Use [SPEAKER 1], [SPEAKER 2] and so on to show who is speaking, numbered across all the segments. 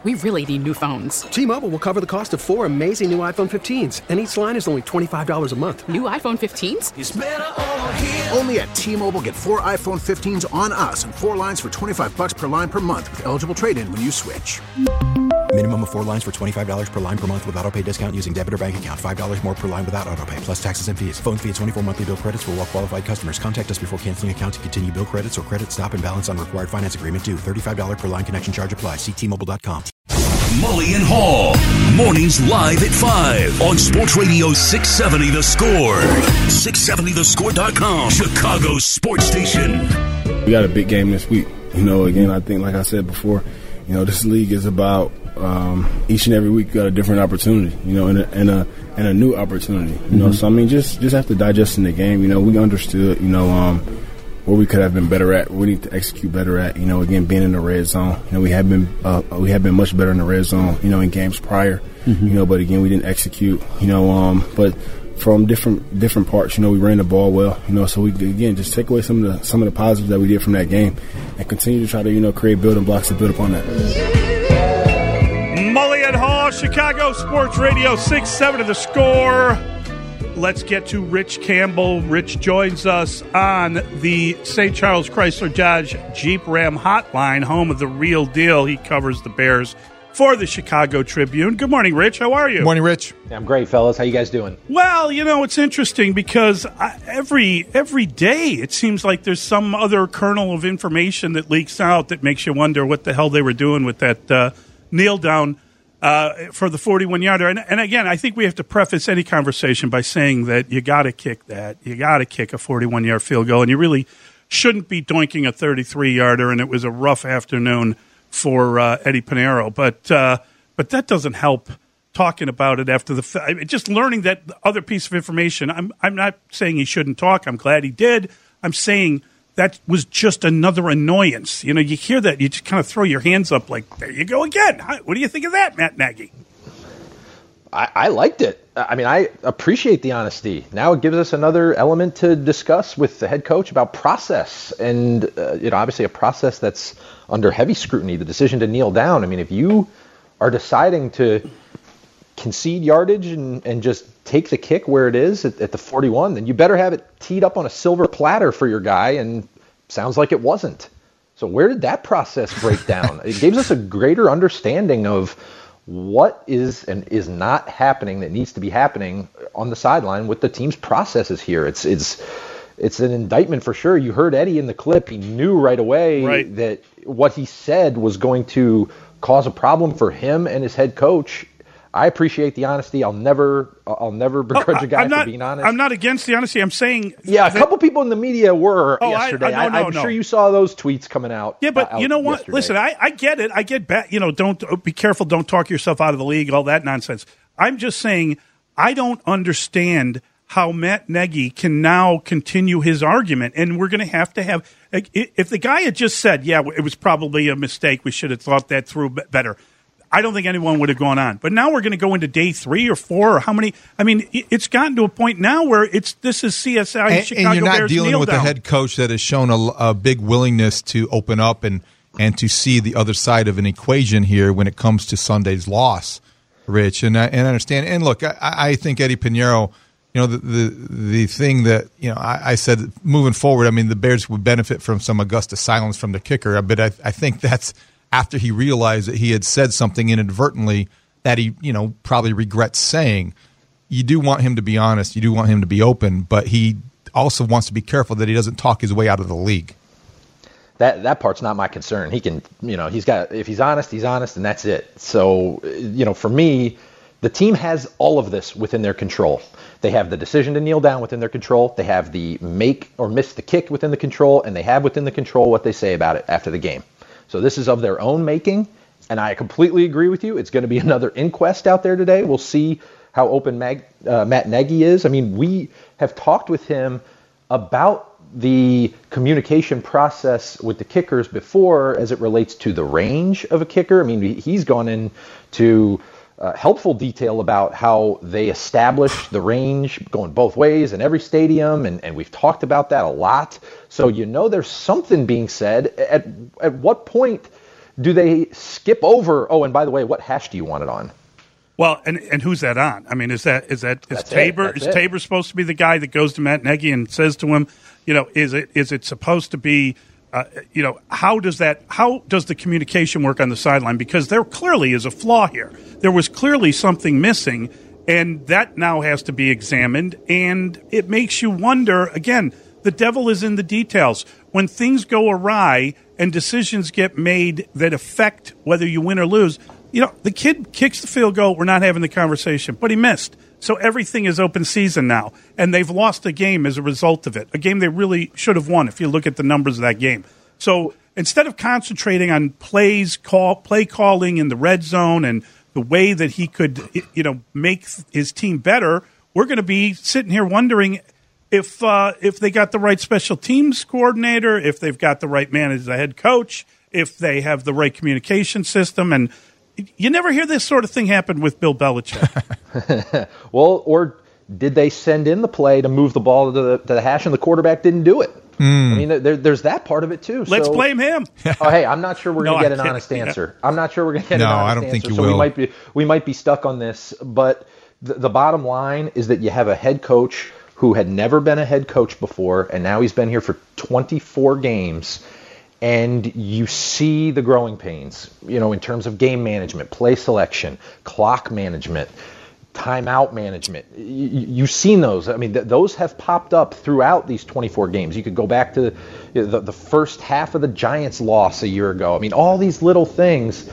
[SPEAKER 1] We really need new phones.
[SPEAKER 2] T-Mobile will cover the cost of 4 amazing new iPhone 15s, and each line is only $25 a month.
[SPEAKER 1] New iPhone 15s?
[SPEAKER 3] It's better over here.
[SPEAKER 4] Only at T-Mobile, get 4 iPhone 15s on us and 4 lines for $25 per line per month with eligible trade-in when you switch.
[SPEAKER 5] Minimum of 4 lines for $25 per line per month with autopay discount using debit or bank account. $5 more per line without autopay, plus taxes and fees. Phone fee at 24 monthly bill credits for well-qualified customers. Contact us before canceling account to continue bill credits or credit stop and balance on required finance agreement due. $35 per line connection charge applies. See T-Mobile.com.
[SPEAKER 6] Mully and Hall. Mornings live at 5 on Sports Radio 670 The Score. 670thescore.com. Chicago's sports station.
[SPEAKER 7] We got a big game this week. Again, I think, like I said before, this league is about each and every week you got a different opportunity, and a new opportunity, So, just have to digest in the game. We understood, where we could have been better at, we need to execute better at, again, being in the red zone. We have been much better in the red zone, in games prior, but again, we didn't execute, but from different parts, we ran the ball well, so we, again, just take away some of the positives that we did from that game and continue to try to, create building blocks to build upon that.
[SPEAKER 8] Mully and Hall, Chicago Sports Radio 670 The Score. Let's get to Rich Campbell. Rich joins us on the St. Charles Chrysler Dodge Jeep Ram hotline, home of the real deal. He covers the Bears for the Chicago Tribune. Good morning, Rich. How are you?
[SPEAKER 9] Good morning, Rich.
[SPEAKER 10] I'm great, fellas. How you guys doing?
[SPEAKER 8] Well, it's interesting because every day it seems like there's some other kernel of information that leaks out that makes you wonder what the hell they were doing with that kneel down for the 41-yarder. And again, I think we have to preface any conversation by saying that you got to kick that. You got to kick a 41-yard field goal, and you really shouldn't be doinking a 33-yarder, and it was a rough afternoon for Eddie Pinheiro. But that doesn't help talking about it after the just learning that other piece of information. I'm not saying he shouldn't talk. I'm glad he did. I'm saying that was just another annoyance. You hear that, you just kind of throw your hands up like, there you go again. What do you think of that, Matt Nagy?
[SPEAKER 10] I liked it. I appreciate the honesty. Now it gives us another element to discuss with the head coach about process. And, obviously a process that's under heavy scrutiny, the decision to kneel down. If you are deciding to concede yardage and just take the kick where it is at the 41, then you better have it teed up on a silver platter for your guy, and sounds like it wasn't. So where did that process break down? It gives us a greater understanding of what is and is not happening that needs to be happening on the sideline with the team's processes here. It's an indictment for sure. You heard Eddie in the clip. He knew right away that what he said was going to cause a problem for him and his head coach. I appreciate the honesty. I'll never begrudge a guy for being honest.
[SPEAKER 8] I'm not against the honesty. I'm saying
[SPEAKER 10] a couple people in the media were yesterday. I'm sure you saw those tweets coming out.
[SPEAKER 8] Yeah, but you know what?
[SPEAKER 10] Yesterday.
[SPEAKER 8] Listen, I get it. I get back. Don't be careful. Don't talk yourself out of the league. All that nonsense. I'm just saying I don't understand how Matt Nagy can now continue his argument, and we're going to have if the guy had just said, yeah, it was probably a mistake. We should have thought that through better. I don't think anyone would have gone on. But now we're going to go into day 3 or 4 or how many? It's gotten to a point now where this is CSI Chicago
[SPEAKER 9] and you're not
[SPEAKER 8] Bears
[SPEAKER 9] dealing with
[SPEAKER 8] down.
[SPEAKER 9] a head coach that has shown a big willingness to open up and to see the other side of an equation here when it comes to Sunday's loss, Rich. And I understand. And look, I think Eddie Pinheiro, the thing that I said moving forward, the Bears would benefit from some Augusta silence from the kicker. But I think that's after he realized that he had said something inadvertently that he, probably regrets saying. You do want him to be honest. You do want him to be open, but he also wants to be careful that he doesn't talk his way out of the league.
[SPEAKER 10] That part's not my concern. He can, if he's honest, and that's it. So, for me, the team has all of this within their control. They have the decision to kneel down within their control. They have the make or miss the kick within the control, and they have within the control what they say about it after the game. So this is of their own making, and I completely agree with you. It's going to be another inquest out there today. We'll see how open Matt Nagy is. We have talked with him about the communication process with the kickers before as it relates to the range of a kicker. He's gone into helpful detail about how they establish the range going both ways in every stadium, and we've talked about that a lot. So there's something being said. At what point do they skip over, oh, and by the way, what hash do you want it on?
[SPEAKER 8] Well, and who's that on? I mean, is Tabor? Is Tabor supposed to be the guy that goes to Matt Nagy and says to him, is it supposed to be, how does the communication work on the sideline? Because there clearly is a flaw here. There was clearly something missing, and that now has to be examined. And it makes you wonder again. The devil is in the details. When things go awry and decisions get made that affect whether you win or lose. The kid kicks the field goal. We're not having the conversation, but he missed. So everything is open season now, and they've lost a game as a result of it, a game they really should have won if you look at the numbers of that game. So instead of concentrating on play calling in the red zone and the way that he could, make his team better, we're going to be sitting here wondering if they got the right special teams coordinator, if they've got the right man as the head coach, if they have the right communication system, and you never hear this sort of thing happen with Bill Belichick.
[SPEAKER 10] Well, or did they send in the play to move the ball to the hash and the quarterback didn't do it? I mean, there's that part of it too.
[SPEAKER 8] Let's blame him.
[SPEAKER 10] Hey, I'm not sure we're going to get an honest answer. I'm not sure we're going to get an honest answer. No, I don't think you will. We might be stuck on this, but the bottom line is that you have a head coach who had never been a head coach before, and now he's been here for 24 games. And you see the growing pains, in terms of game management, play selection, clock management, timeout management. You've seen those. I mean, those have popped up throughout these 24 games. You could go back to the first half of the Giants' loss a year ago. I mean, all these little things.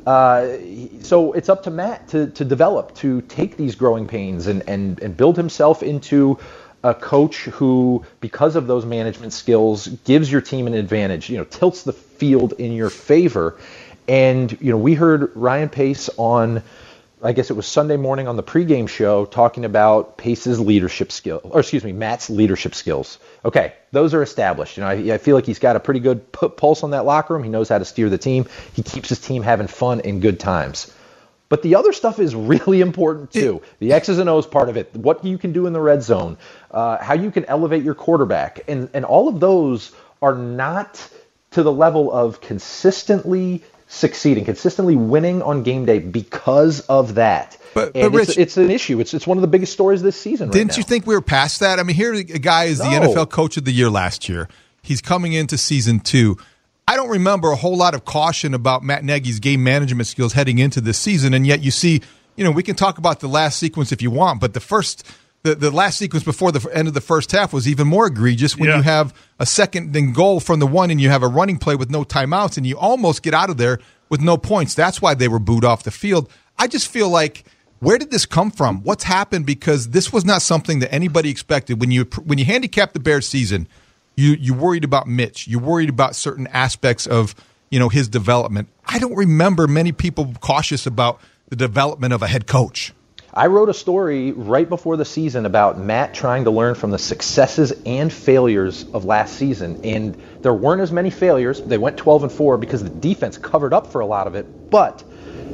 [SPEAKER 10] So it's up to Matt to develop, to take these growing pains and build himself into a coach who, because of those management skills, gives your team an advantage, tilts the field in your favor. And, we heard Ryan Pace on, I guess it was Sunday morning on the pregame show, talking about Pace's leadership Matt's leadership skills. Okay, those are established. I feel like he's got a pretty good pulse on that locker room. He knows how to steer the team. He keeps his team having fun and good times. But the other stuff is really important too. The X's and O's part of it, what you can do in the red zone, how you can elevate your quarterback. And all of those are not to the level of consistently succeeding, consistently winning on game day because of that. But Rich, it's an issue. It's one of the biggest stories this season right now.
[SPEAKER 9] Didn't you think we were past that? I mean, here a guy is the NFL Coach of the Year last year. He's coming into season 2. I don't remember a whole lot of caution about Matt Nagy's game management skills heading into this season, and yet you see, we can talk about the last sequence if you want, but the last sequence before the end of the first half was even more egregious when you have a second and goal from the one and you have a running play with no timeouts and you almost get out of there with no points. That's why they were booed off the field. I just feel like, where did this come from? What's happened? Because this was not something that anybody expected. When you handicapped the Bears season, you worried about Mitch. You worried about certain aspects of his development. I don't remember many people cautious about the development of a head coach.
[SPEAKER 10] I wrote a story right before the season about Matt trying to learn from the successes and failures of last season. And there weren't as many failures. They went 12-4 because the defense covered up for a lot of it. But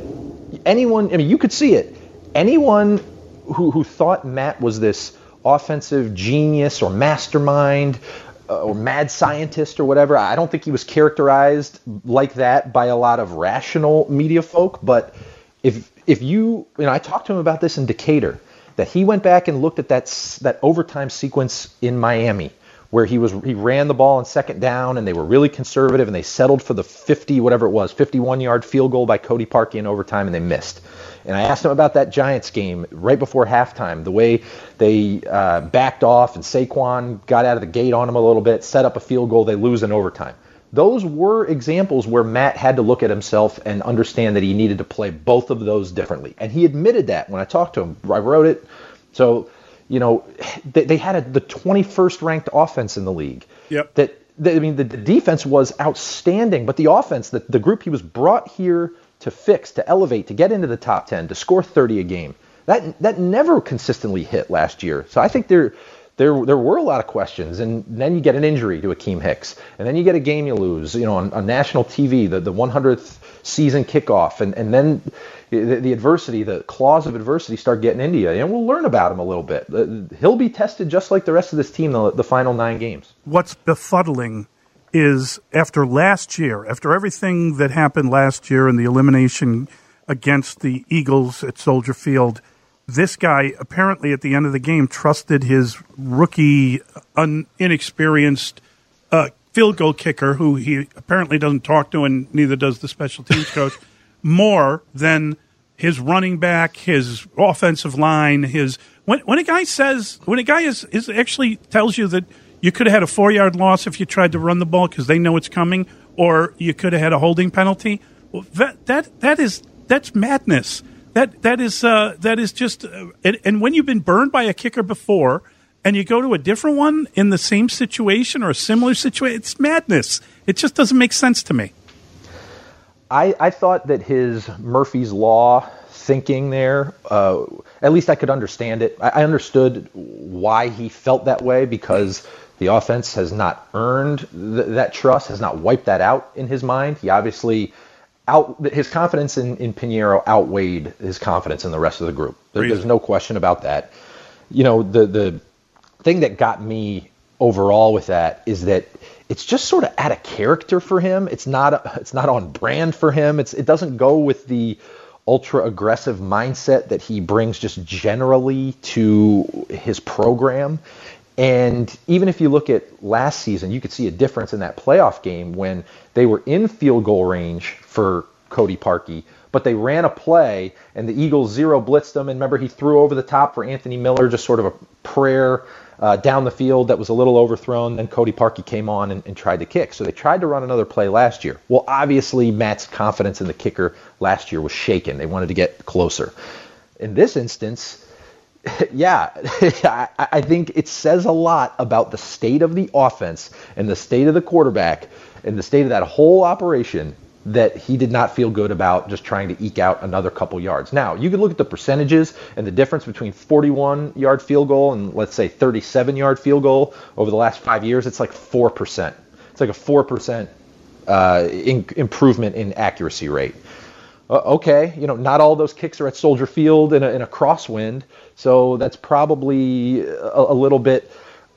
[SPEAKER 10] you could see it. Anyone who thought Matt was this offensive genius or mastermind or mad scientist or whatever, I don't think he was characterized like that by a lot of rational media folk. But if you I talked to him about this in Decatur, that he went back and looked at that overtime sequence in Miami where he ran the ball on second down and they were really conservative and they settled for the 51-yard field goal by Cody Parkey in overtime and they missed. And I asked him about that Giants game right before halftime, the way they backed off and Saquon got out of the gate on him a little bit, set up a field goal, they lose in overtime. Those were examples where Matt had to look at himself and understand that he needed to play both of those differently. And he admitted that when I talked to him. I wrote it. So, they had the 21st ranked offense in the league. Yep. The defense was outstanding, but the offense, the group he was brought here to fix, to elevate, to get into the top 10, to score 30 a game, that never consistently hit last year. So I think there were a lot of questions, and then you get an injury to Akeem Hicks, and then you get a game you lose, on national TV, the 100th season kickoff, and then the adversity, the claws of adversity start getting into you, and we'll learn about him a little bit. He'll be tested just like the rest of this team the final 9 games.
[SPEAKER 8] What's befuddling is after last year, after everything that happened last year and the elimination against the Eagles at Soldier Field, this guy apparently at the end of the game trusted his rookie, inexperienced field goal kicker, who he apparently doesn't talk to and neither does the special teams coach, more than his running back, his offensive line, when a guy is actually tells you that you could have had a 4-yard loss if you tried to run the ball because they know it's coming, or you could have had a holding penalty. Well, that's madness. That is just and when you've been burned by a kicker before and you go to a different one in the same situation or a similar situation, it's madness. It just doesn't make sense to me.
[SPEAKER 10] I thought that his Murphy's Law thinking there, at least I could understand it. I understood why he felt that way because the offense has not earned that trust, has not wiped that out in his mind. He obviously his confidence in Piñeiro outweighed his confidence in the rest of the group. There's no question about that. You know, the thing that got me overall with that is that it's just sort of out of character for him. It's not on brand for him. It doesn't go with the ultra aggressive mindset that he brings just generally to his program. And even if you look at last season, you could see a difference in that playoff game when they were in field goal range for Cody Parkey, but they ran a play and the Eagles zero blitzed them. And remember, he threw over the top for Anthony Miller, just sort of a prayer down the field that was a little overthrown. Then Cody Parkey came on and tried to kick. So they tried to run another play last year. Well, obviously, Matt's confidence in the kicker last year was shaken. They wanted to get closer. In this instance, yeah, I think it says a lot about the state of the offense and the state of the quarterback and the state of that whole operation that he did not feel good about just trying to eke out another couple yards. Now, you can look at the percentages and the difference between 41-yard field goal and, let's say, 37-yard field goal over the last 5 years. It's like 4%. It's like a 4% improvement in accuracy rate. Okay, not all those kicks are at Soldier Field in a crosswind, so that's probably a little bit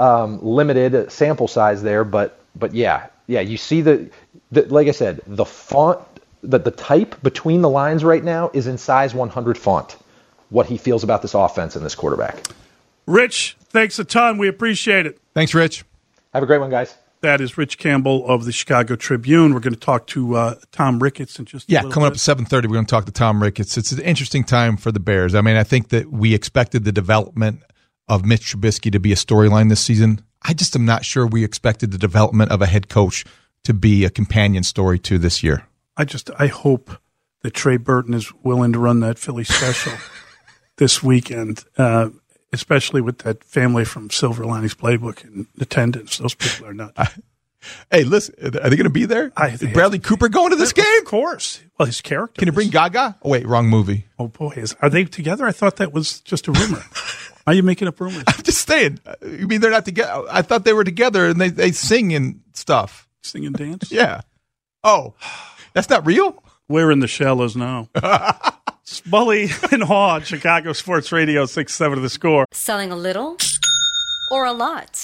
[SPEAKER 10] limited sample size there. But yeah, you see the like I said, the font, the type between the lines right now is in size 100 font. What he feels about this offense and this quarterback.
[SPEAKER 8] Rich, thanks a ton. We appreciate it.
[SPEAKER 9] Thanks, Rich.
[SPEAKER 10] Have a great one, guys.
[SPEAKER 8] That is Rich Campbell of the Chicago Tribune. We're going to talk to Tom Ricketts in just a little bit.
[SPEAKER 9] Coming up at 7:30, we're going to talk to Tom Ricketts. It's an interesting time for the Bears. I mean, I think that we expected the development of Mitch Trubisky to be a storyline this season. I just am not sure we expected the development of a head coach to be a companion story to this year.
[SPEAKER 8] I hope that Trey Burton is willing to run that Philly special this weekend, especially with that family from Silver Linings Playbook in attendance. Those people are nuts.
[SPEAKER 9] Hey, listen, are they going to be there? Is Bradley Cooper going to this game?
[SPEAKER 8] Of course. Well, his character.
[SPEAKER 9] Can you bring Gaga? Oh, wait, wrong movie.
[SPEAKER 8] Oh, boy. Are they together? I thought that was just a rumor. Are you making up rumors?
[SPEAKER 9] I'm just saying. You mean they're not together? I thought they were together and they sing and stuff.
[SPEAKER 8] Sing and dance?
[SPEAKER 9] Yeah. Oh, that's not real?
[SPEAKER 8] We're in the shallows now. Smully and Haw, Chicago Sports Radio 6-7 The Score.
[SPEAKER 3] Selling a little or a lot?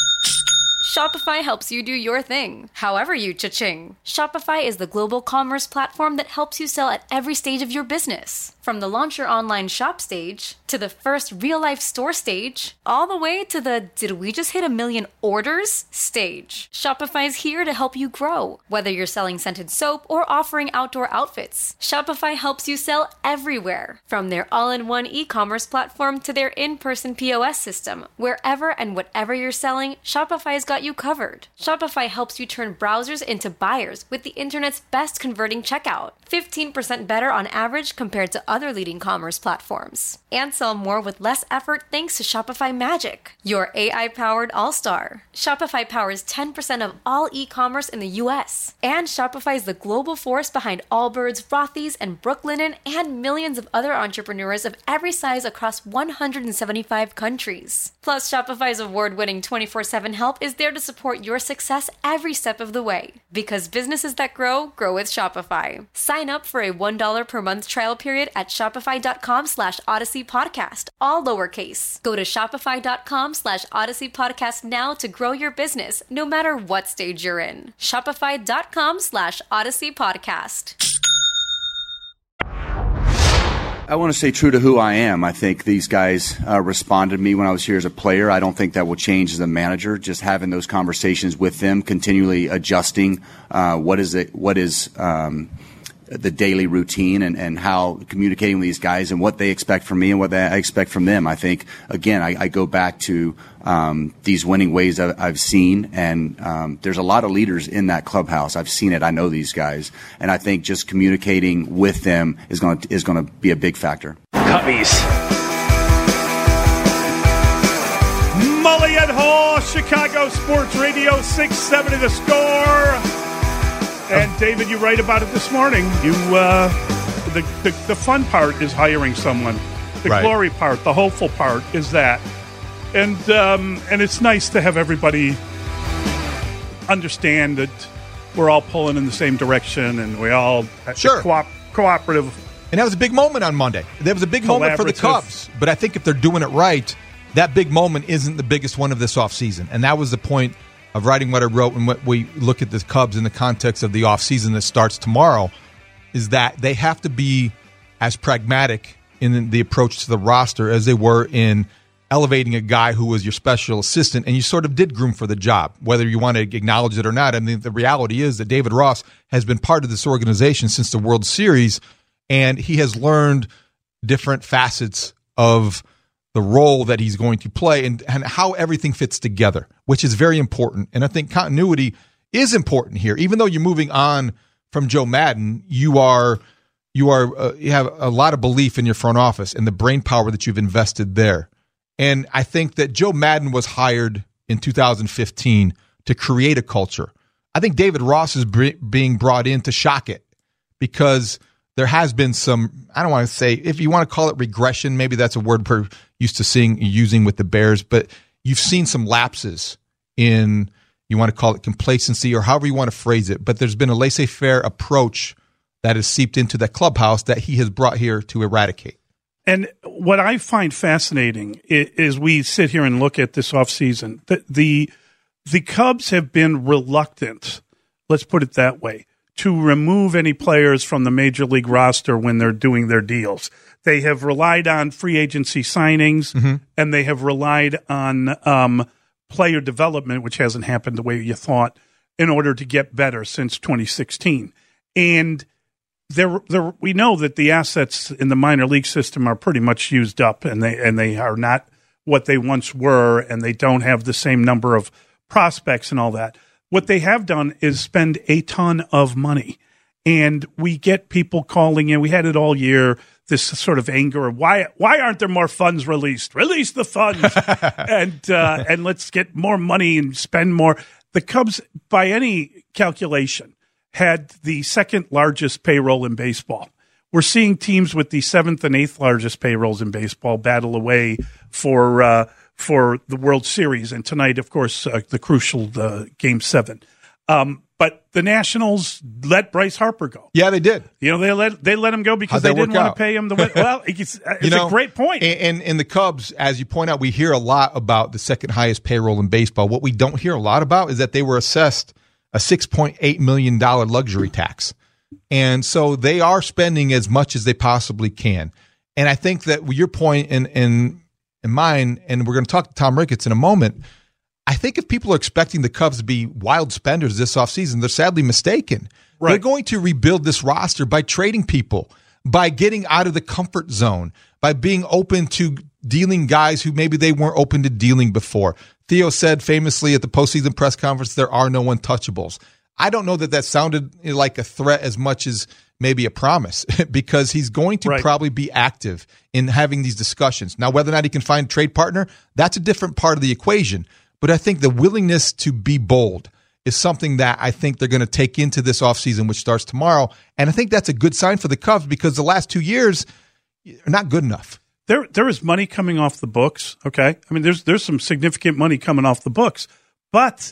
[SPEAKER 3] Shopify helps you do your thing, however you cha-ching. Shopify is the global commerce platform that helps you sell at every stage of your business. From the launch your online shop stage, to the first real-life store stage, all the way to the did we just hit 1 million orders stage. Shopify's here to help you grow. Whether you're selling scented soap or offering outdoor outfits, Shopify helps you sell everywhere. From their all-in-one e-commerce platform to their in-person POS system, wherever and whatever you're selling, Shopify's got you covered. Shopify helps you turn browsers into buyers with the internet's best converting checkout. 15% better on average compared to other leading commerce platforms. And sell more with less effort thanks to Shopify Magic, your AI-powered all-star. Shopify powers 10% of all e-commerce in the U.S. And Shopify is the global force behind Allbirds, Rothy's, and Brooklinen, and millions of other entrepreneurs of every size across 175 countries. Plus, Shopify's award-winning 24/7 help is there to support your success every step of the way. Because businesses that grow, grow with Shopify. Sign up for a $1 per month trial period at shopify.com/Odyssey Podcast, all lowercase. Go to shopify.com/Odyssey Podcast now to grow your business, no matter what stage you're in. Shopify.com/Odyssey Podcast.
[SPEAKER 11] I want to stay true to who I am. I think these guys responded to me when I was here as a player. I don't think that will change as a manager. Just having those conversations with them, continually adjusting what is the daily routine and how communicating with these guys and what they expect from me and what I expect from them. I think, again, I go back to these winning ways I've seen, and there's a lot of leaders in that clubhouse. I've seen it. I know these guys, and I think just communicating with them is going to be a big factor.
[SPEAKER 12] Cubbies.
[SPEAKER 8] Mully and Hall, Chicago Sports Radio 670 The Score. And David, you write about it this morning. You, the fun part is hiring someone. The glory part, the hopeful part is that. And it's nice to have everybody understand that we're all pulling in the same direction and we all cooperative.
[SPEAKER 9] And that was a big moment on Monday. That was a big moment for the Cubs. But I think if they're doing it right, that big moment isn't the biggest one of this offseason. And that was the point of writing what I wrote and what we look at the Cubs in the context of the offseason that starts tomorrow, is that they have to be as pragmatic in the approach to the roster as they were in elevating a guy who was your special assistant, and you sort of did groom for the job, whether you want to acknowledge it or not. I mean, the reality is that David Ross has been part of this organization since the World Series, and he has learned different facets of the role that he's going to play and how everything fits together, which is very important. And I think continuity is important here. Even though you're moving on from Joe Maddon, you have a lot of belief in your front office and the brain power that you've invested there. And I think that Joe Maddon was hired in 2015 to create a culture. I think David Ross is being brought in to shock it, because there has been some, I don't want to say, if you want to call it regression, maybe that's a word we're used to using with the Bears, but you've seen some lapses in, you want to call it complacency or however you want to phrase it, but there's been a laissez-faire approach that has seeped into that clubhouse that he has brought here to eradicate.
[SPEAKER 8] And what I find fascinating is we sit here and look at this offseason. The Cubs have been reluctant, let's put it that way, to remove any players from the Major League roster when they're doing their deals. They have relied on free agency signings, and they have relied on player development, which hasn't happened the way you thought, in order to get better since 2016. And we know that the assets in the minor league system are pretty much used up, and they are not what they once were, and they don't have the same number of prospects and all that. What they have done is spend a ton of money, and we get people calling in. We had it all year, this sort of anger of why aren't there more funds released? Release the funds, and let's get more money and spend more. The Cubs, by any calculation, had the second largest payroll in baseball. We're seeing teams with the seventh and eighth largest payrolls in baseball battle away for the World Series, and tonight, of course, the crucial Game 7. But the Nationals let Bryce Harper go.
[SPEAKER 9] Yeah, they did.
[SPEAKER 8] You know, they let him go because they didn't want to pay him. Well, it's a great point.
[SPEAKER 9] And in the Cubs, as you point out, we hear a lot about the second highest payroll in baseball. What we don't hear a lot about is that they were assessed a $6.8 million luxury tax. And so they are spending as much as they possibly can. And I think that your point and mine, and we're going to talk to Tom Ricketts in a moment, I think if people are expecting the Cubs to be wild spenders this offseason, they're sadly mistaken. Right. They're going to rebuild this roster by trading people, by getting out of the comfort zone, by being open to dealing guys who maybe they weren't open to dealing before. Theo said famously at the postseason press conference, there are no untouchables. I don't know that sounded like a threat as much as maybe a promise, because he's going to probably be active in having these discussions. Now, whether or not he can find a trade partner, that's a different part of the equation. But I think the willingness to be bold is something that I think they're going to take into this offseason, which starts tomorrow. And I think that's a good sign for the Cubs, because the last 2 years are not good enough.
[SPEAKER 8] There is money coming off the books, okay? I mean, there's some significant money coming off the books. But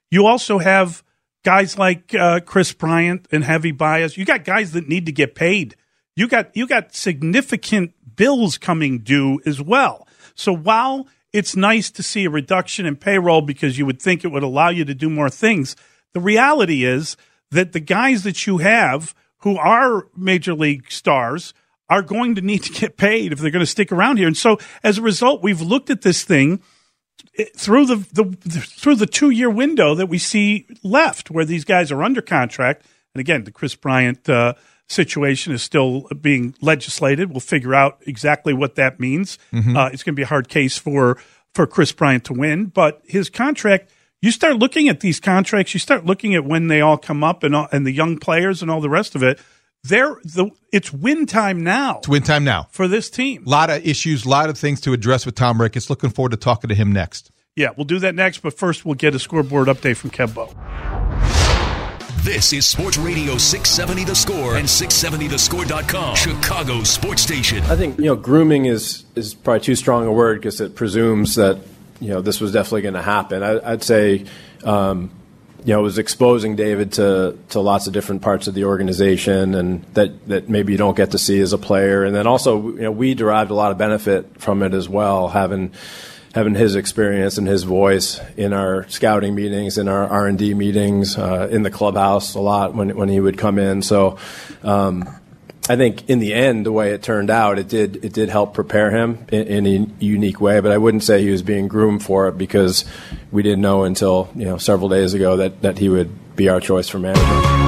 [SPEAKER 8] You also have guys like Chris Bryant and Javi Baez. You got guys that need to get paid. You got significant bills coming due as well. So while it's nice to see a reduction in payroll because you would think it would allow you to do more things, the reality is that the guys that you have who are major league stars are going to need to get paid if they're going to stick around here. And so as a result, we've looked at this thing through the 2-year window that we see left, where these guys are under contract. And again, the Chris Bryant situation is still being legislated. We'll figure out exactly what that means. Mm-hmm. It's going to be a hard case for Chris Bryant to win. But his contract, you start looking at these contracts, you start looking at when they all come up and the young players and all the rest of it. It's win time now.
[SPEAKER 9] It's win time now
[SPEAKER 8] for this team.
[SPEAKER 9] A lot of issues, a lot of things to address with Tom Ricketts. Looking forward to talking to him next.
[SPEAKER 8] Yeah, we'll do that next, but first we'll get a scoreboard update from Kevbo.
[SPEAKER 6] This is Sports Radio 670 The Score and 670thescore.com, Chicago sports station.
[SPEAKER 12] I think, grooming is probably too strong a word because it presumes that, this was definitely going to happen. I'd say, it was exposing David to lots of different parts of the organization and that maybe you don't get to see as a player. And then also, we derived a lot of benefit from it as well, having his experience and his voice in our scouting meetings, in our R&D meetings, in the clubhouse a lot when he would come in. So I think in the end, the way it turned out, it did help prepare him in a unique way. But I wouldn't say he was being groomed for it because we didn't know until several days ago that he would be our choice for manager.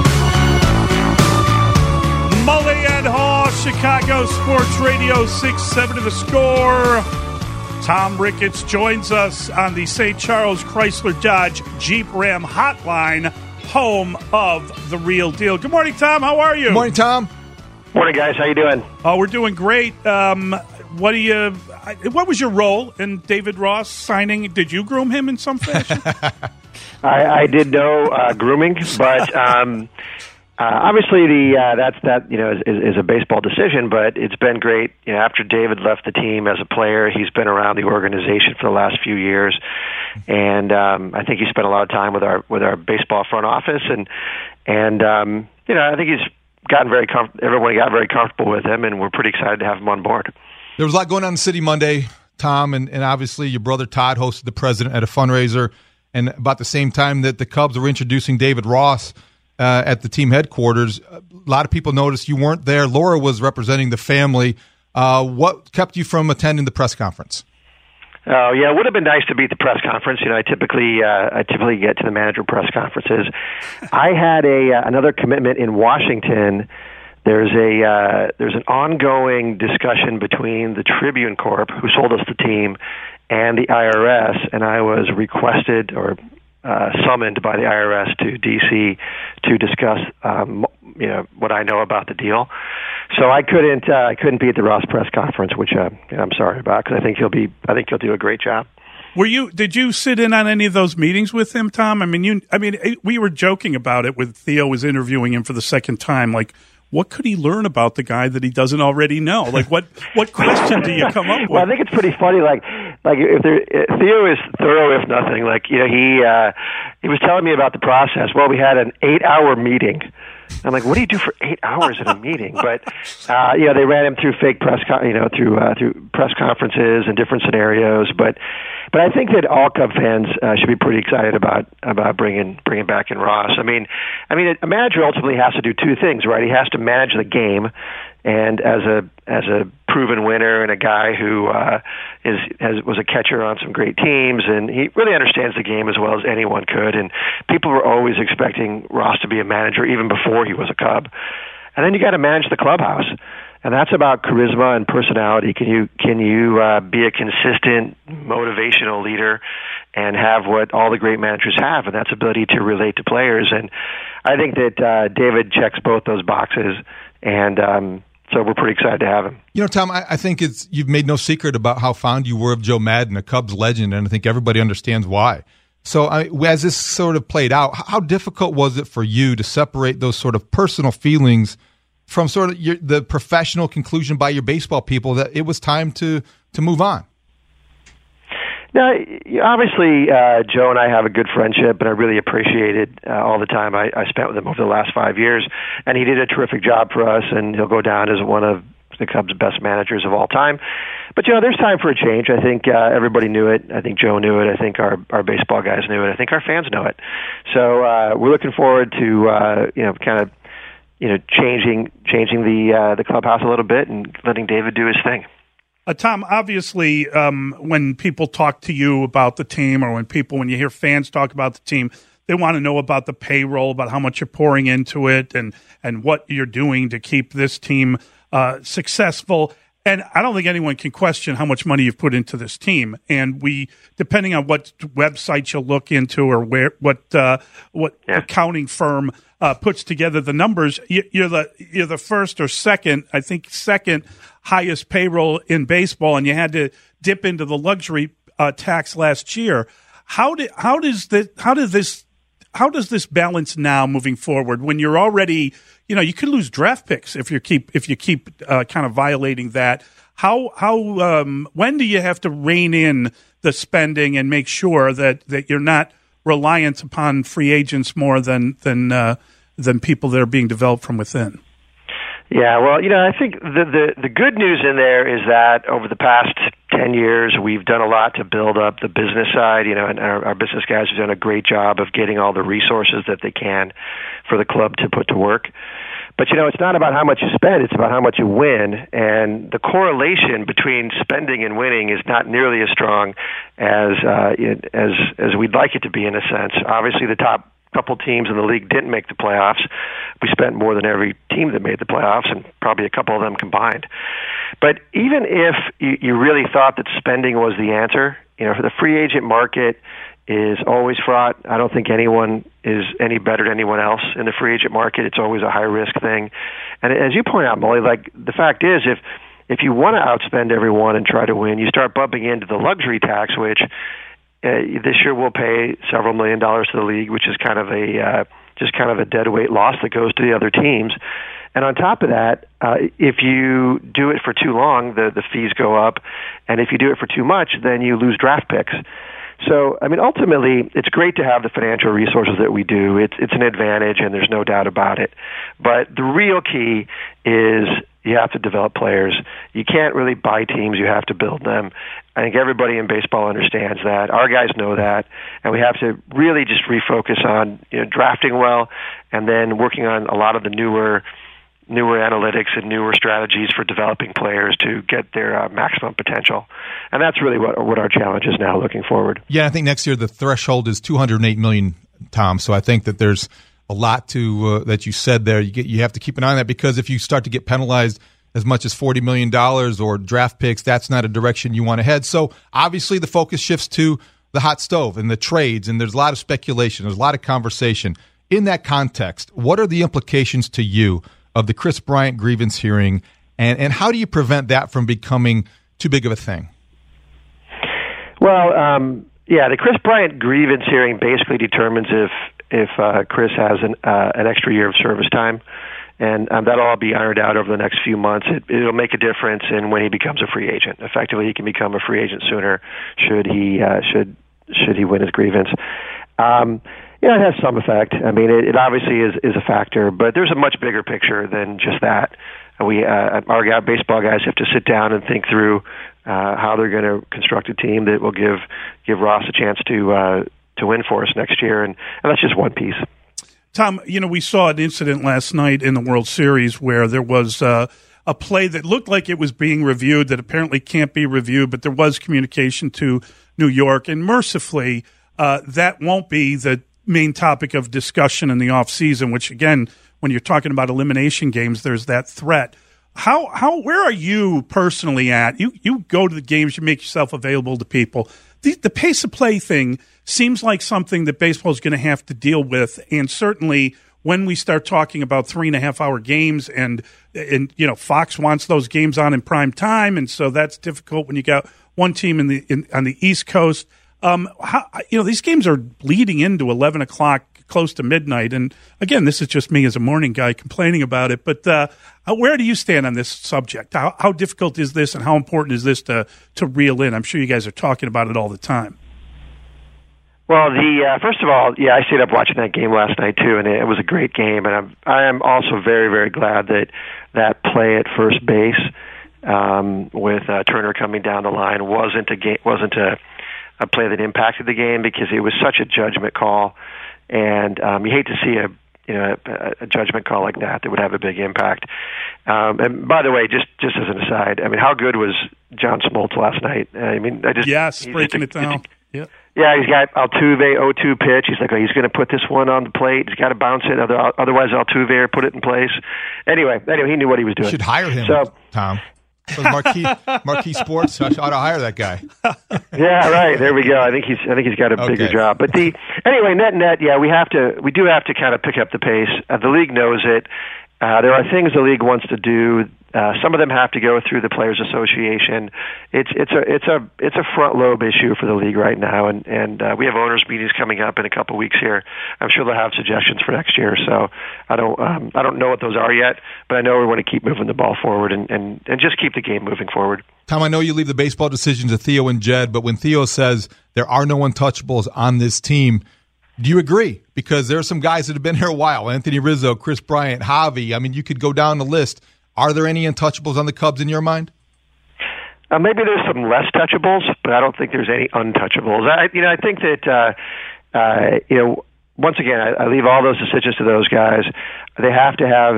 [SPEAKER 8] Mully and Haw, Chicago Sports Radio 670 The Score. Tom Ricketts joins us on the St. Charles Chrysler Dodge Jeep Ram hotline, home of the real deal. Good morning, Tom. How are you?
[SPEAKER 9] Good morning, Tom.
[SPEAKER 13] Morning, guys. How you doing?
[SPEAKER 8] Oh, we're doing great. What was your role in David Ross signing? Did you groom him in some fashion?
[SPEAKER 13] I did no grooming, but obviously is a baseball decision. But it's been great. After David left the team as a player, he's been around the organization for the last few years, and I think he spent a lot of time with our baseball front office, and I think he's gotten everyone got very comfortable with him, and we're pretty excited to have him on board.
[SPEAKER 9] There was a lot going on in the city Monday, Tom, and obviously your brother Todd hosted the president at a fundraiser, and about the same time that the Cubs were introducing David Ross at the team headquarters, a lot of people noticed you weren't there. Laura was representing the family. What kept you from attending the press conference?
[SPEAKER 13] Oh, yeah, it would have been nice to be at the press conference. I typically get to the manager press conferences. I had another commitment in Washington. There's an ongoing discussion between the Tribune Corp, who sold us the team, and the IRS, and I was requested or summoned by the IRS to D.C. to discuss what I know about the deal. So I couldn't be at the Ross press conference, which I'm sorry about, because I think he'll do a great job.
[SPEAKER 8] Did you sit in on any of those meetings with him, Tom? We were joking about it when Theo was interviewing him for the second time. Like, what could he learn about the guy that he doesn't already know? Like, what question do you come up with?
[SPEAKER 13] Well, I think it's pretty funny. Like if Theo is thorough, if nothing. He was telling me about the process. Well, we had an 8-hour meeting. I'm like, what do you do for 8 hours in a meeting? But they ran him through fake press, through press conferences and different scenarios. But I think that all Cub fans should be pretty excited about bringing back in Ross. I mean, a manager ultimately has to do two things, right? He has to manage the game, and as a proven winner and a guy who was a catcher on some great teams, and he really understands the game as well as anyone could. And people were always expecting Ross to be a manager even before he was a Cub. And then you got to manage the clubhouse, and that's about charisma and personality. Can you be a consistent, motivational leader and have what all the great managers have, and that's ability to relate to players. And I think that David checks both those boxes, and so we're pretty excited to have him.
[SPEAKER 9] Tom, I think you've made no secret about how fond you were of Joe Madden, a Cubs legend, and I think everybody understands why. So as this sort of played out, how difficult was it for you to separate those sort of personal feelings from sort of the professional conclusion by your baseball people that it was time to move on?
[SPEAKER 13] Now, obviously, Joe and I have a good friendship, and I really appreciated all the time I spent with him over the last 5 years. And he did a terrific job for us, and he'll go down as one of the Cubs' best managers of all time. But, there's time for a change. I think everybody knew it. I think Joe knew it. I think our baseball guys knew it. I think our fans know it. So we're looking forward to, changing the clubhouse a little bit and letting David do his thing.
[SPEAKER 8] Tom, obviously, when people talk to you about the team, or when you hear fans talk about the team, they want to know about the payroll, about how much you're pouring into it, and what you're doing to keep this team successful. And I don't think anyone can question how much money you've put into this team. And depending on what website you look into, or what accounting firm puts together the numbers, you're the first or second, I think second highest payroll in baseball, and you had to dip into the luxury tax last year. How does this balance now moving forward, when you're already, you could lose draft picks if you keep kind of violating that? When do you have to rein in the spending and make sure that you're not reliant upon free agents more than people that are being developed from within?
[SPEAKER 13] Yeah, well, I think the good news in there is that over the past 10 years, we've done a lot to build up the business side, and our business guys have done a great job of getting all the resources that they can for the club to put to work. But, it's not about how much you spend, it's about how much you win. And the correlation between spending and winning is not nearly as strong as we'd like it to be, in a sense. Obviously, the top couple teams in the league didn't make the playoffs. We spent more than every team that made the playoffs, and probably a couple of them combined. But even if you really thought that spending was the answer, the free agent market is always fraught. I don't think anyone is any better than anyone else in the free agent market. It's always a high-risk thing. And as you point out, Molly, the fact is, if you want to outspend everyone and try to win, you start bumping into the luxury tax, which this year we'll pay several $1 million to the league, which is kind of a deadweight loss that goes to the other teams. And on top of that, if you do it for too long, the fees go up, and if you do it for too much, then you lose draft picks. So, ultimately, it's great to have the financial resources that we do. It's an advantage, and there's no doubt about it. But the real key is you have to develop players. You can't really buy teams. You have to build them. I think everybody in baseball understands that. Our guys know that. And we have to really just refocus on drafting well, and then working on a lot of the newer analytics and newer strategies for developing players to get their maximum potential. And that's really what our challenge is now looking forward.
[SPEAKER 9] Yeah, I think next year the threshold is $208 million, Tom. So I think that there's a lot to that you said there. You have to keep an eye on that, because if you start to get penalized as much as $40 million or draft picks, that's not a direction you want to head. So obviously the focus shifts to the hot stove and the trades, and there's a lot of speculation. There's a lot of conversation. In that context, what are the implications to you of the Kris Bryant grievance hearing, and how do you prevent that from becoming too big of a thing?
[SPEAKER 13] Well, the Kris Bryant grievance hearing basically determines if Kris has an extra year of service time, and that'll all be ironed out over the next few months. It'll make a difference in when he becomes a free agent. Effectively, he can become a free agent sooner should he win his grievance. It has some effect. It obviously is a factor, but there's a much bigger picture than just that. Our baseball guys have to sit down and think through how they're going to construct a team that will give Ross a chance to win for us next year, and that's just one piece.
[SPEAKER 8] Tom, we saw an incident last night in the World Series where there was a play that looked like it was being reviewed that apparently can't be reviewed, but there was communication to New York, and mercifully, that won't be the main topic of discussion in the off season, which again, when you're talking about elimination games, there's that threat. Where are you personally at? You go to the games, you make yourself available to people. The pace of play thing seems like something that baseball is going to have to deal with, and certainly when we start talking about 3.5-hour games, and Fox wants those games on in prime time, and so that's difficult when you got one team on the East Coast. These games are bleeding into 11 o'clock close to midnight. And again, this is just me as a morning guy complaining about it. But where do you stand on this subject? How difficult is this, and how important is this to reel in? I'm sure you guys are talking about it all the time.
[SPEAKER 13] Well, first of all, I stayed up watching that game last night too, and it was a great game. And I am also very, very glad that play at first base with Turner coming down the line wasn't a play that impacted the game, because it was such a judgment call, and you hate to see a judgment call like that would have a big impact. And by the way, just as an aside, I mean, how good was John Smoltz last night? I mean,
[SPEAKER 8] breaking it down. Yeah.
[SPEAKER 13] Yeah, he's got Altuve 0-2 pitch. He's like, he's going to put this one on the plate. He's got to bounce it, otherwise Altuve put it in place. Anyway, he knew what he was doing.
[SPEAKER 9] You should hire him, Tom. Marquee Sports, I ought to hire that guy.
[SPEAKER 13] Yeah, right. There we go. I think he's got a bigger job. But anyway, net, we do have to kind of pick up the pace. The league knows it. There are things the league wants to do. Some of them have to go through the Players Association. It's a front lobe issue for the league right now, and we have owners meetings coming up in a couple weeks here. I'm sure they'll have suggestions for next year. So I don't know what those are yet, but I know we want to keep moving the ball forward and just keep the game moving forward.
[SPEAKER 9] Tom, I know you leave the baseball decisions to Theo and Jed, but when Theo says there are no untouchables on this team, do you agree? Because there are some guys that have been here a while: Anthony Rizzo, Chris Bryant, Javi. I mean, you could go down the list. Are there any untouchables on the Cubs in your mind?
[SPEAKER 13] Maybe there's some less touchables, but I don't think there's any untouchables. I think that once again, I leave all those decisions to those guys. They have to have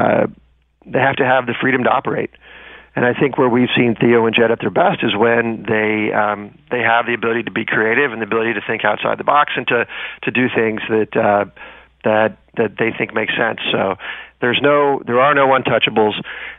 [SPEAKER 13] the freedom to operate. And I think where we've seen Theo and Jed at their best is when they have the ability to be creative and the ability to think outside the box and to do things that they think make sense. So there are no untouchables.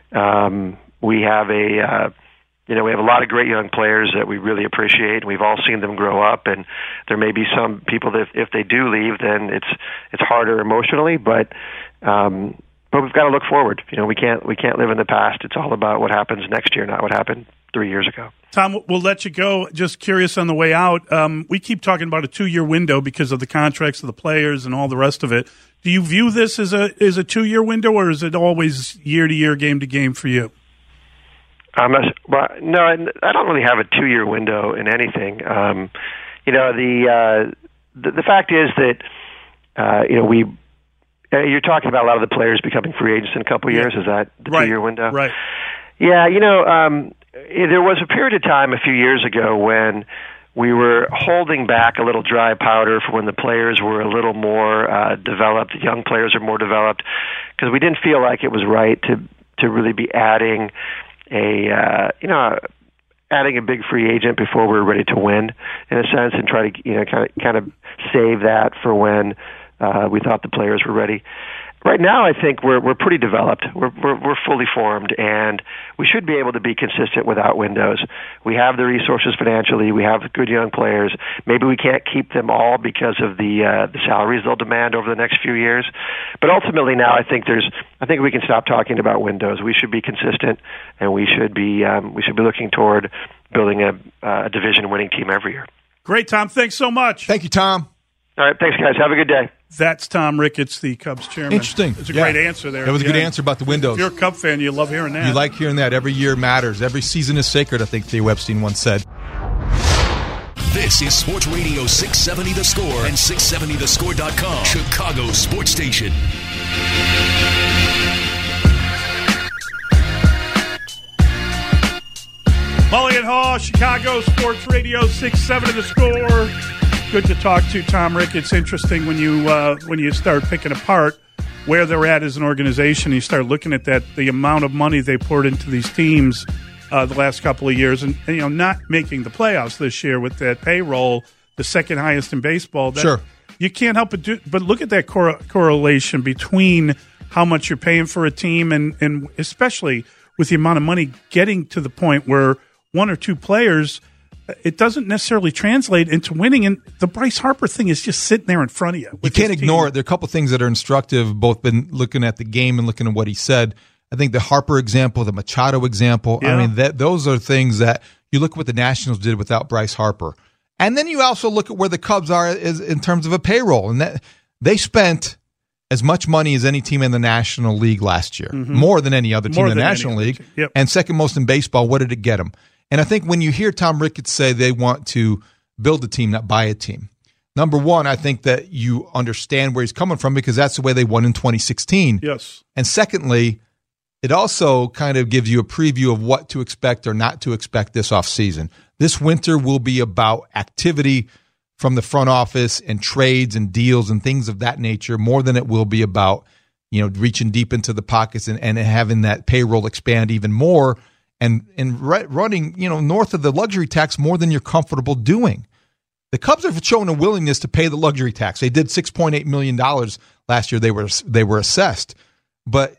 [SPEAKER 13] We have we have a lot of great young players that we really appreciate, and we've all seen them grow up. And there may be some people that if they do leave, then it's harder emotionally, but we've got to look forward. We can't live in the past. It's all about what happens next year, not what happened 3 years ago.
[SPEAKER 8] Tom, we'll let you go. Just curious on the way out. We keep talking about a 2-year window because of the contracts of the players and all the rest of it. Do you view this as a 2-year window, or is it always year to year, game to game for you?
[SPEAKER 13] No, I don't really have a 2-year window in anything. The fact is that you're talking about a lot of the players becoming free agents in a couple of years. Is that the 2-year window?
[SPEAKER 8] Right.
[SPEAKER 13] Yeah, there was a period of time a few years ago when we were holding back a little dry powder for when the players were a little more developed, the young players are more developed, because we didn't feel like it was right to really be adding adding a big free agent before we were ready to win, in a sense, and try to kind of save that for when we thought the players were ready. Right now, I think we're pretty developed. We're fully formed, and we should be able to be consistent without windows. We have the resources financially. We have good young players. Maybe we can't keep them all because of the salaries they'll demand over the next few years. But ultimately, now I think we can stop talking about windows. We should be consistent, and we should be looking toward building a division-winning team every year.
[SPEAKER 8] Great, Tom. Thanks so much.
[SPEAKER 9] Thank you, Tom.
[SPEAKER 13] All right, thanks, guys. Have a good day.
[SPEAKER 8] That's Tom Ricketts, the Cubs chairman.
[SPEAKER 9] Interesting.
[SPEAKER 8] It's a great answer there.
[SPEAKER 9] That was a good answer about the windows.
[SPEAKER 8] If you're a Cub fan, you love hearing that.
[SPEAKER 9] You like hearing that. Every year matters. Every season is sacred, I think Theo Epstein once said.
[SPEAKER 6] This is Sports Radio 670 The Score and 670thescore.com. Chicago Sports Station.
[SPEAKER 8] Mully and Haw, Chicago Sports Radio 670 The Score. Good to talk to Tom Ricketts. It's interesting when you start picking apart where they're at as an organization. You start looking at the amount of money they poured into these teams the last couple of years, and not making the playoffs this year with that payroll, the second highest in baseball.
[SPEAKER 9] Sure,
[SPEAKER 8] you can't help but look at that correlation between how much you're paying for a team and especially with the amount of money getting to the point where one or two players, it doesn't necessarily translate into winning. And the Bryce Harper thing is just sitting there in front of you.
[SPEAKER 9] You can't ignore it. There are a couple things that are instructive, both been looking at the game and looking at what he said. I think the Harper example, the Machado example,
[SPEAKER 8] yeah.
[SPEAKER 9] I mean, those are things that you look at what the Nationals did without Bryce Harper. And then you also look at where the Cubs are in terms of a payroll. And They spent as much money as any team in the National League last year, more than any other team in the National League, and second most in baseball. What did it get them? And I think when you hear Tom Ricketts say they want to build a team, not buy a team, number one, I think that you understand where he's coming from because that's the way they won in 2016.
[SPEAKER 8] Yes.
[SPEAKER 9] And secondly, it also kind of gives you a preview of what to expect or not to expect this offseason. This winter will be about activity from the front office and trades and deals and things of that nature more than it will be about, reaching deep into the pockets and having that payroll expand even more and running, north of the luxury tax more than you're comfortable doing. The Cubs have shown a willingness to pay the luxury tax. They did $6.8 million last year. They were assessed. But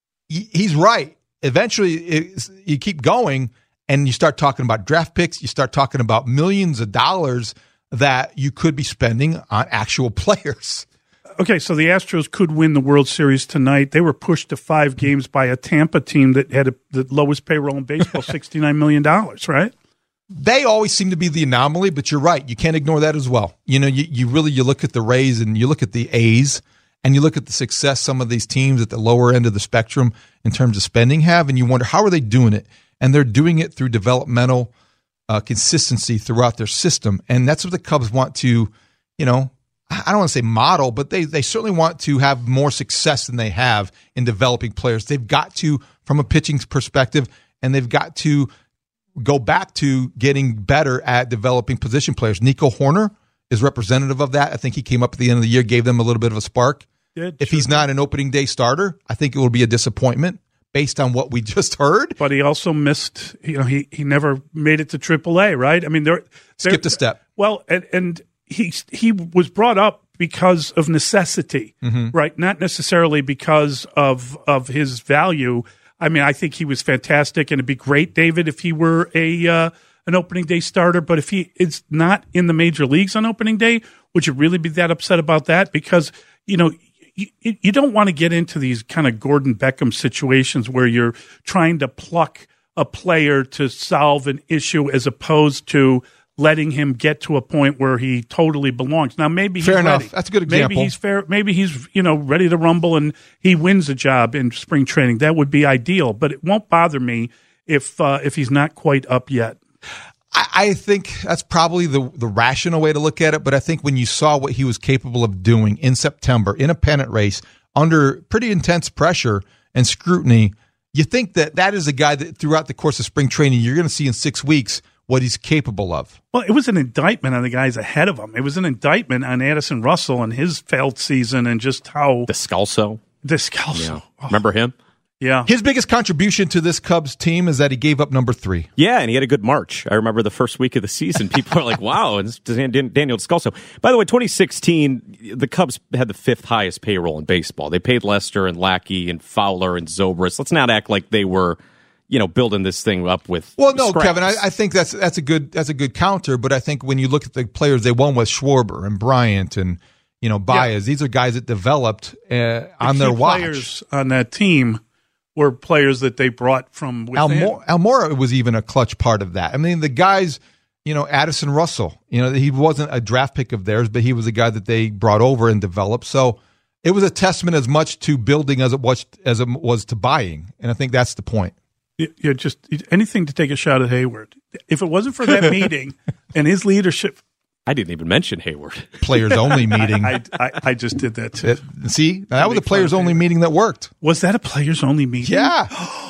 [SPEAKER 9] he's right. Eventually, you keep going and you start talking about draft picks. You start talking about millions of dollars that you could be spending on actual players.
[SPEAKER 8] Okay, so the Astros could win the World Series tonight. They were pushed to 5 games by a Tampa team that had the lowest payroll in baseball, $69 million, right?
[SPEAKER 9] They always seem to be the anomaly, but you're right. You can't ignore that as well. You look at the Rays and you look at the A's and you look at the success some of these teams at the lower end of the spectrum in terms of spending have, and you wonder, how are they doing it? And they're doing it through developmental consistency throughout their system. And that's what the Cubs want to, I don't want to say model, but they certainly want to have more success than they have in developing players. They've got to, from a pitching perspective, and they've got to go back to getting better at developing position players. Nico Horner is representative of that. I think he came up at the end of the year, gave them a little bit of a spark. If he's not an opening day starter, I think it will be a disappointment based on what we just heard.
[SPEAKER 8] But he also missed, he never made it to AAA, right? I mean,
[SPEAKER 9] skipped a step.
[SPEAKER 8] Well, and he was brought up because of necessity, right? Not necessarily because of his value. I mean, I think he was fantastic, and it'd be great, David, if he were an opening day starter. But if he is not in the major leagues on opening day, would you really be that upset about that? Because, you don't want to get into these kind of Gordon Beckham situations where you're trying to pluck a player to solve an issue as opposed to letting him get to a point where he totally belongs. Now, maybe he's
[SPEAKER 9] fair enough.
[SPEAKER 8] Ready.
[SPEAKER 9] That's a good example.
[SPEAKER 8] Maybe he's fair. Maybe he's ready to rumble and he wins a job in spring training. That would be ideal. But it won't bother me if he's not quite up yet.
[SPEAKER 9] I think that's probably the rational way to look at it, but I think when you saw what he was capable of doing in September in a pennant race under pretty intense pressure and scrutiny, you think that is a guy that throughout the course of spring training you're going to see in 6 weeks what he's capable of.
[SPEAKER 8] Well, it was an indictment on the guys ahead of him. It was an indictment on Addison Russell and his failed season and just how...
[SPEAKER 14] Descalso.
[SPEAKER 8] Yeah.
[SPEAKER 14] Remember him?
[SPEAKER 8] Yeah.
[SPEAKER 9] His biggest contribution to this Cubs team is that he gave up number 3.
[SPEAKER 14] Yeah, and he had a good March. I remember the first week of the season, people are like, wow, it's Daniel Descalso. By the way, 2016, the Cubs had the 5th highest payroll in baseball. They paid Lester and Lackey and Fowler and Zobrist. Let's not act like they were, building this thing up with scraps.
[SPEAKER 9] Kevin, I think that's a good counter, but I think when you look at the players they won with Schwarber and Bryant and Baez, these are guys that developed on their watch.
[SPEAKER 8] Players on that team were players that they brought from within.
[SPEAKER 9] Almora was even a clutch part of that. I mean, the guys, Addison Russell, he wasn't a draft pick of theirs, but he was a guy that they brought over and developed. So it was a testament as much to building as it was to buying. And I think that's the point.
[SPEAKER 8] You're just anything to take a shot at Hayward. If it wasn't for that meeting and his leadership.
[SPEAKER 14] I didn't even mention Hayward.
[SPEAKER 9] Players only meeting.
[SPEAKER 8] I just did that too.
[SPEAKER 9] See, that was a players only meeting that worked.
[SPEAKER 8] Was that a players only meeting?
[SPEAKER 9] Yeah.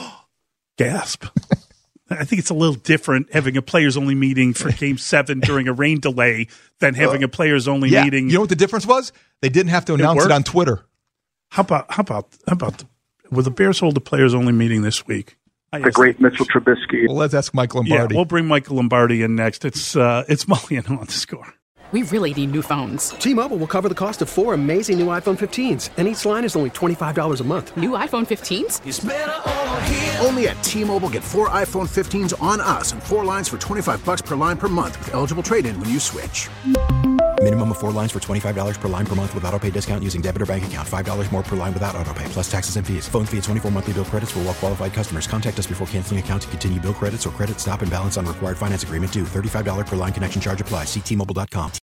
[SPEAKER 8] Gasp. I think it's a little different having a players only meeting for Game 7 during a rain delay than having a players only meeting.
[SPEAKER 9] You know what the difference was? They didn't have to announce it on Twitter.
[SPEAKER 8] How about will the Bears hold a players only meeting this week?
[SPEAKER 15] The great Mitchell Trubisky.
[SPEAKER 9] Well, let's ask Mike Lombardi.
[SPEAKER 8] Yeah, we'll bring Michael Lombardi in next. It's Mullian on the Score.
[SPEAKER 1] We really need new phones.
[SPEAKER 2] T-Mobile will cover the cost of 4 amazing new iPhone 15s, and each line is only $25 a month.
[SPEAKER 1] New iPhone 15s?
[SPEAKER 4] It's better over here. Only at T-Mobile, get 4 iPhone 15s on us and 4 lines for $25 per line per month with eligible trade-in when you switch.
[SPEAKER 5] Minimum of 4 lines for $25 per line per month with autopay discount using debit or bank account. $5 more per line without autopay, plus taxes and fees. Phone fee at 24 monthly bill credits for well-qualified customers. Contact us before canceling account to continue bill credits or credit stop and balance on required finance agreement due. $35 per line connection charge applies. See T-Mobile.com.